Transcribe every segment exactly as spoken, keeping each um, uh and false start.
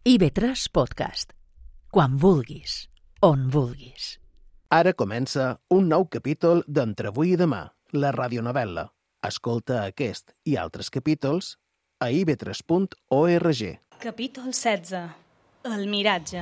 I ve tres Podcast. Quan vulguis, on vulguis. Ara comença un nou capítol d'Entre avui i demà, la radionovel·la. Escolta aquest i altres capítols a i ve tres punt org. Capítol setze. El miratge.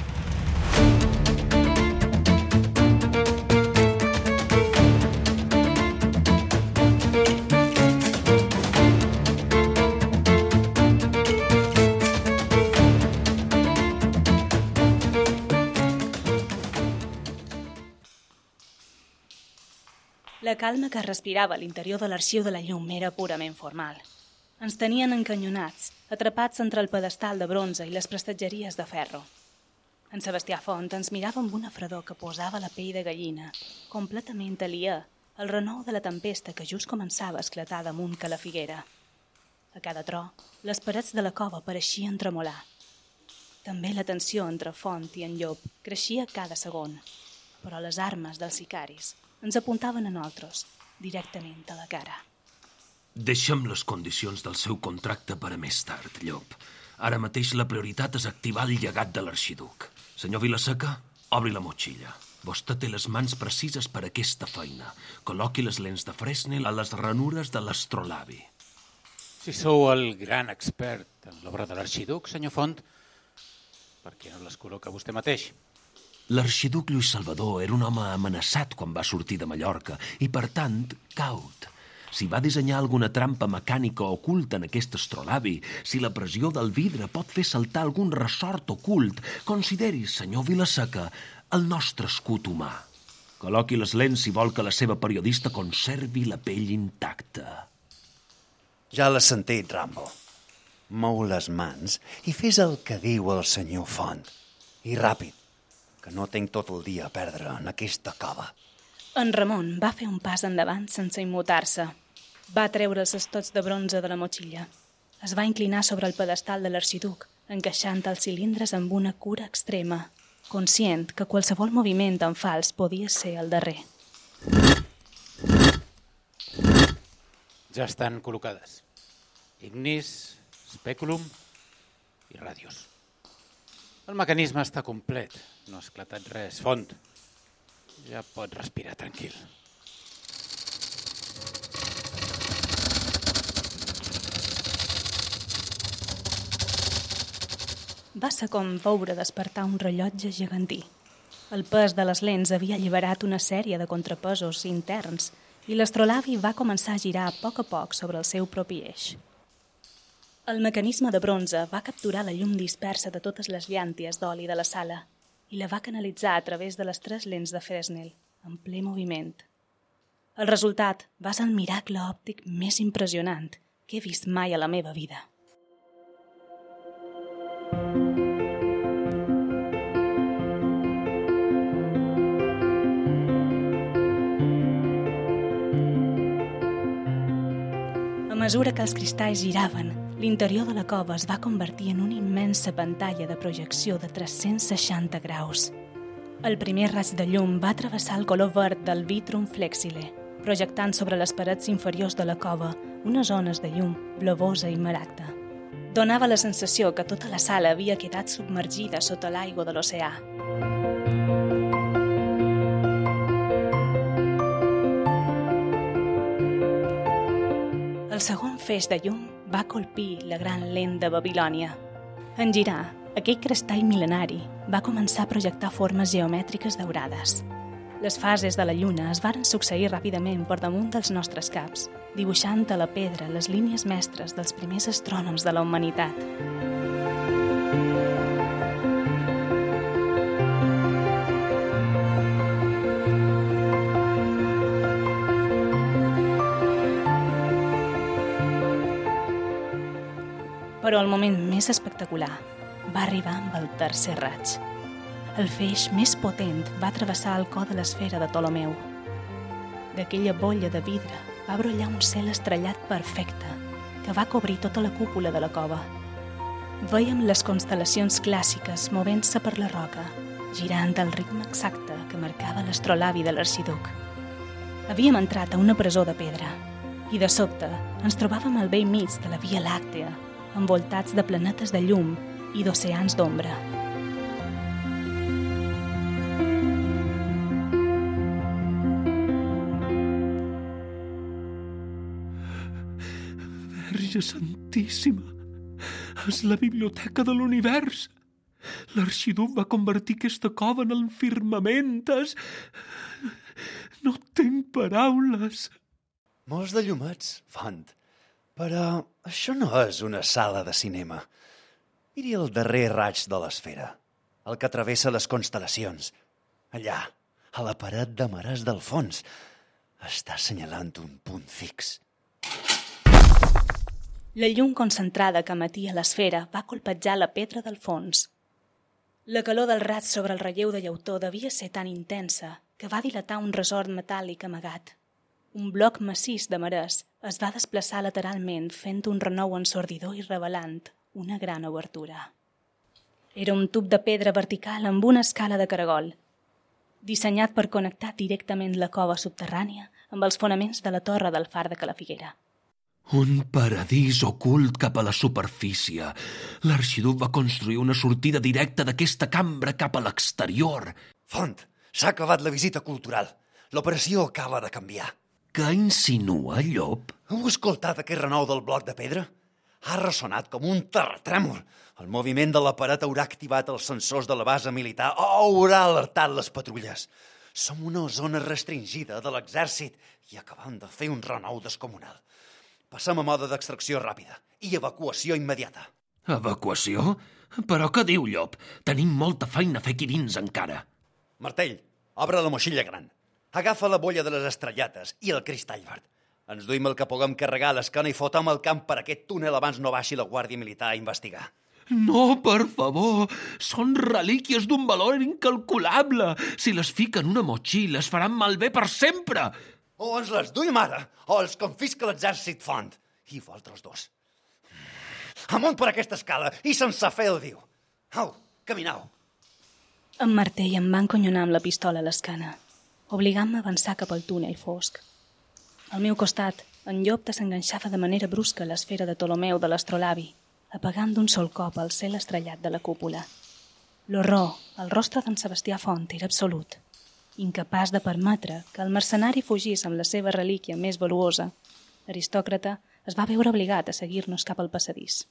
La calma que respirava a l'interior de l'arxiu de la llum era purament formal. Ens tenien encanyonats, atrapats entre el pedestal de bronze i les prestatgeries de ferro. En Sebastià Font ens mirava amb una fredor que posava la pell de gallina, completament aliè al renou de la tempesta que just començava a esclatar damunt que la figuera. A cada tro, les parets de la cova pareixien tremolar. També la tensió entre Font i en Llop creixia cada segon, però les armes dels sicaris ens apuntaven a nosaltres, directament a la cara. Deixem les condicions del seu contracte per a més tard, Llop. Ara mateix la prioritat és activar el llegat de l'arxiduc. Senyor Vilaseca, obri la motxilla. Vostè té les mans precises per a aquesta feina. Col·loqui les lents de Fresnel a les ranures de l'astrolabi. Si sou el gran expert en l'obra de l'arxiduc, senyor Font, per què no les col·loca vostè mateix? L'arxiduc Lluís Salvador era un home amenaçat quan va sortir de Mallorca i, per tant, caut. Si va dissenyar alguna trampa mecànica oculta en aquest astrolabi, si la pressió del vidre pot fer saltar algun ressort ocult, consideri, senyor Vilaseca, el nostre escut humà. Col·loqui les lents si vol que la seva periodista conservi la pell intacta. Ja l'has sentit, Rambo. Mou les mans i fes el que diu el senyor Font. I ràpid, que no tinc tot el dia a perdre en aquesta cova. En Ramon va fer un pas endavant sense immutar-se. Va treure els estots de bronze de la motxilla. Es va inclinar sobre el pedestal de l'arxiduc, encaixant els cilindres amb una cura extrema, conscient que qualsevol moviment en fals podia ser el darrer. Ja estan col·locades. Ignis, speculum i ràdios. El mecanisme està complet. No ha esclatat res. Font, ja pot respirar tranquil. Va ser com veure despertar un rellotge gegantí. El pes de les lents havia alliberat una sèrie de contrapesos interns i l'astrolabi va començar a girar a poc a poc sobre el seu propi eix. El mecanisme de bronze va capturar la llum dispersa de totes les llànties d'oli de la sala i la va canalitzar a través de les tres lents de Fresnel, en ple moviment. El resultat va ser el miracle òptic més impressionant que he vist mai a la meva vida. A mesura que els cristalls giraven, l'interior de la cova es va convertir en una immensa pantalla de projecció de tres-cents seixanta graus. El primer raig de llum va travessar el color verd del vitrum flexile, projectant sobre les parets inferiors de la cova unes ones de llum blavosa i maragda. Donava la sensació que tota la sala havia quedat submergida sota l'aigua de l'oceà. El segon feix de llum va colpir la gran lent de Babilònia. En girar, aquell cristall mil·lenari va començar a projectar formes geomètriques daurades. Les fases de la lluna es varen succeir ràpidament per damunt dels nostres caps, dibuixant a la pedra les línies mestres dels primers astrònoms de la humanitat. Però el moment més espectacular va arribar amb el tercer raig. El feix més potent va travessar el cor de l'esfera de Ptolemeu. D'aquella bolla de vidre va brollar un cel estrellat perfecte que va cobrir tota la cúpula de la cova. Vèiem les constel·lacions clàssiques movent-se per la roca, girant al ritme exacte que marcava l'astrolabi de l'arxiduc. Havíem entrat a una presó de pedra i de sobte ens trobàvem al vell mig de la Via Làctea, envoltats de planetes de llum i d'oceans d'ombra. Verge Santíssima, és la biblioteca de l'univers. L'arxiduc va convertir aquesta cova en el firmament. És... No tinc paraules. Molts de llumets, Font. Però això no és una sala de cinema. Miri el darrer raig de l'esfera, el que travessa les constel·lacions. Allà, a la paret de marès del fons, està assenyalant un punt fix. La llum concentrada que emetia l'esfera va colpejar la pedra del fons. La calor del raig sobre el relleu de llautó devia ser tan intensa que va dilatar un resort metàl·lic amagat. Un bloc massís de marès es va desplaçar lateralment fent un renou ensordidor i revelant una gran obertura. Era un tub de pedra vertical amb una escala de caragol, dissenyat per connectar directament la cova subterrània amb els fonaments de la torre del far de Calafiguera. Un paradís ocult cap a la superfície. L'arxiduc va construir una sortida directa d'aquesta cambra cap a l'exterior. Font, s'ha acabat la visita cultural. L'operació acaba de canviar. Què insinua, Llop? Heu escoltat aquest renou del bloc de pedra? Ha ressonat com un terratrèmol. El moviment de la paret haurà activat els sensors de la base militar o haurà alertat les patrulles. Som una zona restringida de l'exèrcit i acabam de fer un renou descomunal. Passem a mode d'extracció ràpida i evacuació immediata. Evacuació? Però què diu, Llop? Tenim molta feina a fer aquí dins encara. Martell, obre la moixilla gran. Agafa la bolla de les estrellates i el cristall verd. Ens duim el que puguem carregar a l'esquena i fotem el camp per aquest túnel abans no baixi la Guàrdia Militar a investigar. No, per favor! Són relíquies d'un valor incalculable. Si les fiquen en una motxilla, es faran malbé per sempre. O ens les duim ara, o els confisca l'exèrcit Font. I vosaltres dos. Amunt per aquesta escala i sense fer el diu. Au, caminau. En Martell em va enconyonar amb la pistola a l'esquena, obligant-me a avançar cap al túnel fosc. Al meu costat, en Llop desenganxava de manera brusca l'esfera de Ptolomeu de l'astrolabi, apagant d'un sol cop el cel estrellat de la cúpula. L'horror al rostre d'en Sebastià Font era absolut, incapaç de permetre que el mercenari fugís amb la seva relíquia més valuosa. L'aristòcrata es va veure obligat a seguir-nos cap al passadís.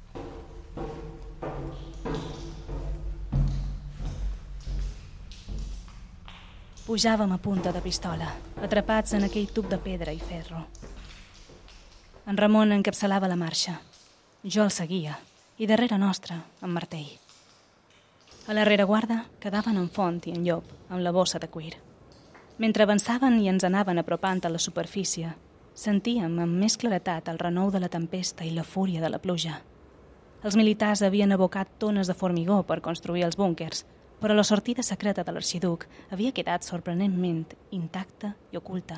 Pujàvem a punta de pistola, atrapats en aquell tub de pedra i ferro. En Ramon encapçalava la marxa. Jo el seguia, i darrere nostre, en Martell. A la rereguarda quedaven en Font i en Llop, amb la bossa de cuir. Mentre avançaven i ens anaven apropant a la superfície, sentíem amb més claretat el renou de la tempesta i la fúria de la pluja. Els militars havien abocat tones de formigó per construir els búnquers, però la sortida secreta de l'arxiduc havia quedat sorprenentment intacta i oculta.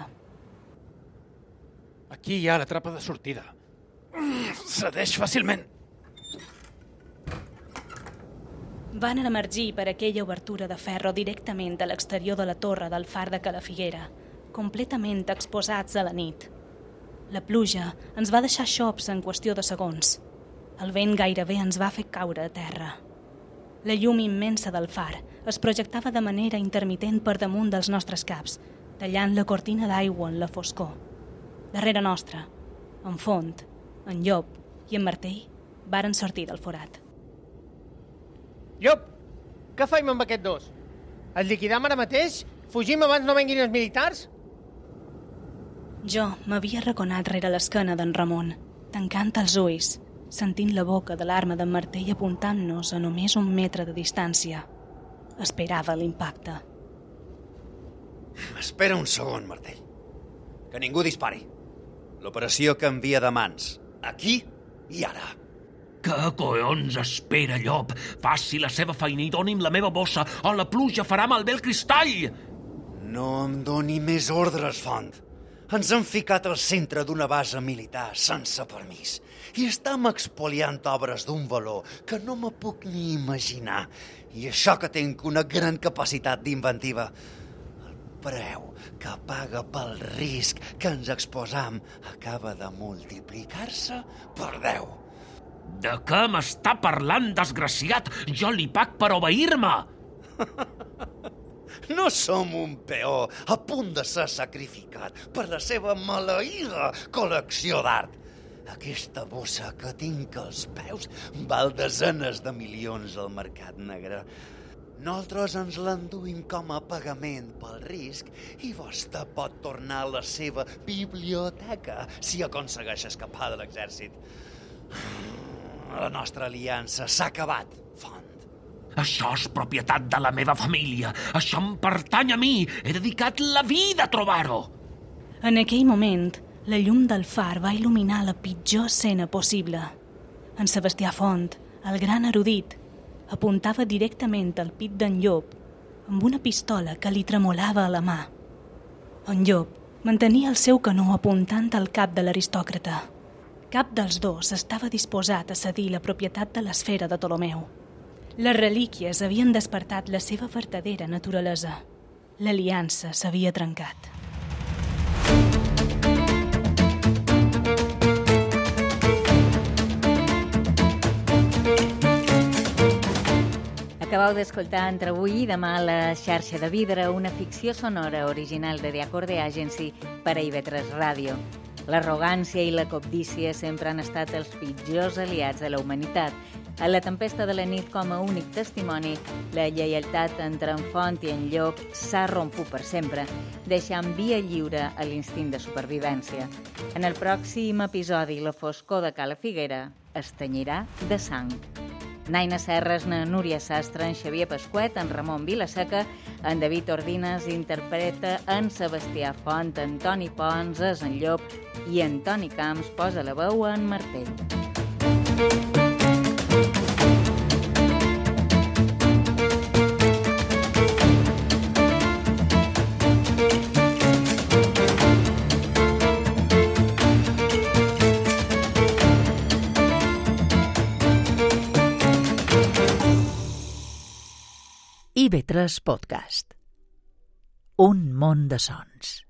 Aquí hi ha la trapa de sortida. Cedeix fàcilment. Van emergir per aquella obertura de ferro directament a l'exterior de la torre del far de Calafiguera, completament exposats a la nit. La pluja ens va deixar xops en qüestió de segons. El vent gairebé ens va fer caure a terra. La llum immensa del far es projectava de manera intermitent per damunt dels nostres caps, tallant la cortina d'aigua en la foscor. Darrere nostra, en Font, en Llop i en Martell varen sortir del forat. Llop, què faim amb aquests dos? Els liquidam ara mateix? Fugim abans no venguin els militars? Jo m'havia arraconat rere l'esquena d'en Ramon, tancant els ulls, sentint la boca de l'arma d'en Martell apuntant-nos a només un metre de distància. Esperava l'impacte. Espera un segon, Martell. Que ningú dispari. L'operació canvia de mans. Aquí i ara. Què collons espera, Llop? Faci la seva feina i doni'm la meva bossa o la pluja farà malbé el cristall! No em doni més ordres, Font. Ens hem ficat al centre d'una base militar sense permís i estem expoliant obres d'un valor que no me puc ni imaginar. I això que tinc una gran capacitat d'inventiva. El preu que paga pel risc que ens exposam acaba de multiplicar-se per deu. De què m'està parlant, desgraciat? Jo li pac per obeir-me! No som un peó a punt de ser sacrificat per la seva maleïda col·lecció d'art. Aquesta bossa que tinc als peus val desenes de milions al mercat negre. Nosaltres ens l'enduïm com a pagament pel risc i vostè pot tornar a la seva biblioteca si aconsegueix escapar de l'exèrcit. La nostra aliança s'ha acabat, Font. Això és propietat de la meva família. Això em pertany a mi. He dedicat la vida a trobar-ho. En aquell moment, la llum del far va il·luminar la pitjor escena possible. En Sebastià Font, el gran erudit, apuntava directament al pit d'en Llop amb una pistola que li tremolava a la mà. En Llop mantenia el seu canó apuntant al cap de l'aristòcrata. Cap dels dos estava disposat a cedir la propietat de l'esfera de Ptolomeu. Les relíquies havien despertat la seva vertadera naturalesa. L'aliança s'havia trencat. Acabeu d'escoltar Entre avui i demà la xarxa de vidre, una ficció sonora original de The Acorde Agency per a I V tres Ràdio. L'arrogància i la cobdícia sempre han estat els pitjors aliats de la humanitat. A La tempesta de la nit, com a únic testimoni, la lleialtat entre en Font i en Llop s'ha romput per sempre, deixant via lliure a l'instint de supervivència. En el pròxim episodi, la foscor de Cala Figuera es tenyirà de sang. Naina Serres, na Núria Sastre, en Xavier Pasquet, en Ramon Vilaseca, en David Ordines interpreta en Sebastià Font, en Toni Pons és en Llop i en Toni Camps posa la veu en Martell. I V tres Podcast. Un món de sons.